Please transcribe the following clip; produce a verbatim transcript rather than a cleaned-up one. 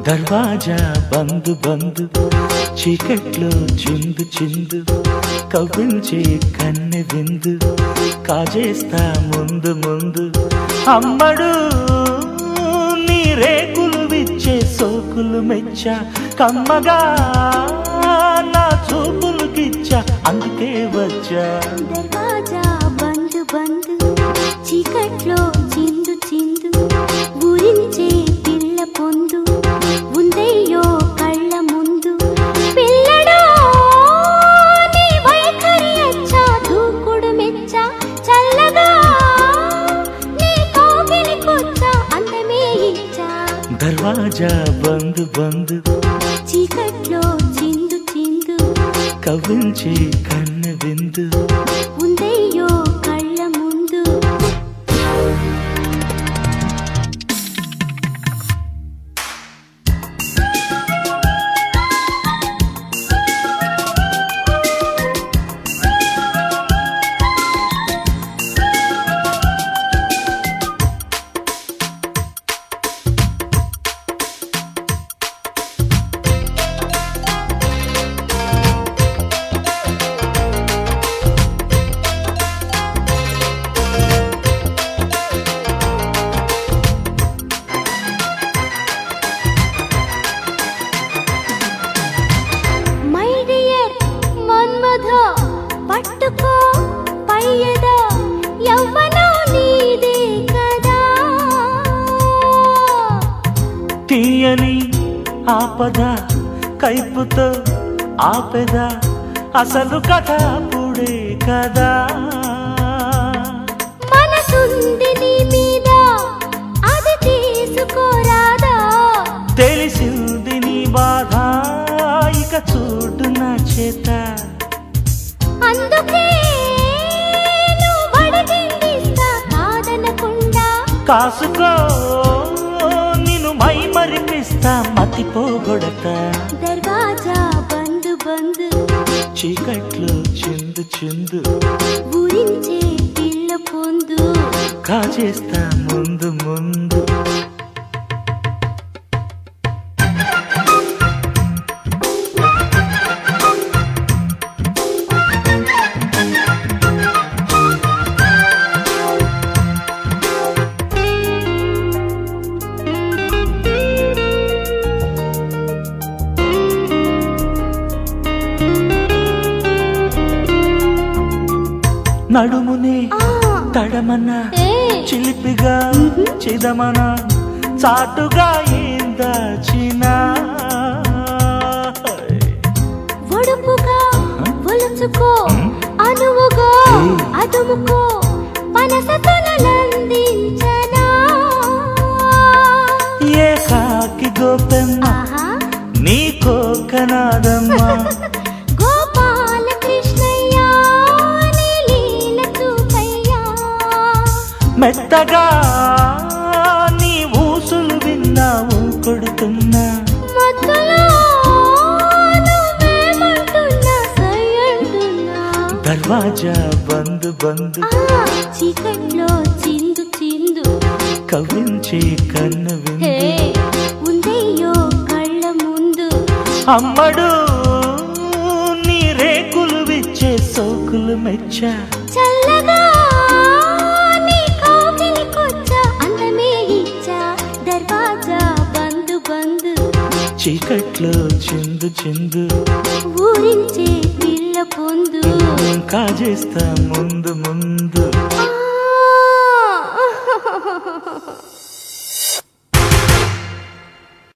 దర్వాజా బందు బందు చీకట్లో చిందు చిందు కవ్వించే కన్నె విందు కాజేస్తా ముందు ముందు అమ్మడు నీ రేకులు విచ్చే సోకులు మెచ్చా కమ్మగా నా చూపులు గిచ్చా అందుకే వచ్చా దర్వాజా బందు బందు చీకట్లో చిందు చిందు ఊరించే పిల్ల పొందు ఉందయ్యో కళ్ళ ముందు పిల్లడో నీ వైఖరి అచ్చా దూకుడు మెచ్చా చల్లగా నీ కోగిలి కొచ్చా అందమే ఇచ్చా దర్వాజా బందు బందు చీకట్లో చిందు చిందు కవ్వించే కన్నె విందు ఉందయ్యో కళ్ళ ముందు పట్టుకో పయ్యద యవ్వనం నీదే కదా తీయని ఆపద కైపుతో ఆపెద అసలు కథ పుడే కదా మనసుంది నీ మీద అది తీసుకోరాదా తెలిసింది నీ బాధ ఇక చూడు నా చేత అందుకే నువ్వడిగిందిస్తా కాదనకుండా కాసుకో నిన్ను మై మరిపిస్తా మతిపోగొడతా దర్వాజా బందు బందు చీకట్లో చిందు చిందు ఊరించే పిల్ల పొందు కాజేస్తా ముందు ముందు నడుమునే తడమన్నా చిలిపిగా చిదమనా చాటుగా ఏందాచినా ఒడుపుగా ఒలుచుకో అనువుగా అదుముకో మనసతులందించనా ఏ కాకి గోపెమ్మ నీ కోకనాదమ్మ గోపాల కృష్ణయ్య నీ లీల చూపయ్యా మెత్తగా నీ ఊసులు విన్నావు కొడుతున్నా మత్తులో నువ్వేమంటున్నా సయ్యంటున్నా దర్వాజా బందు బందు చీకట్లో చిందు చిందు కవ్వించే కన్ను విందు ఉందయ్యో కళ్ళ ముందు అమ్మడు నీ రేకులు విచ్చే సోకులు మెచ్చా చల్లగా నీ కోగిలి కొచ్చా అందమే ఇచ్చా దర్వాజా బందు బందు చీకట్లో చిందు చిందు ఊరించే పిల్ల పొందు కాజేస్తా ముందు ముందు ఆ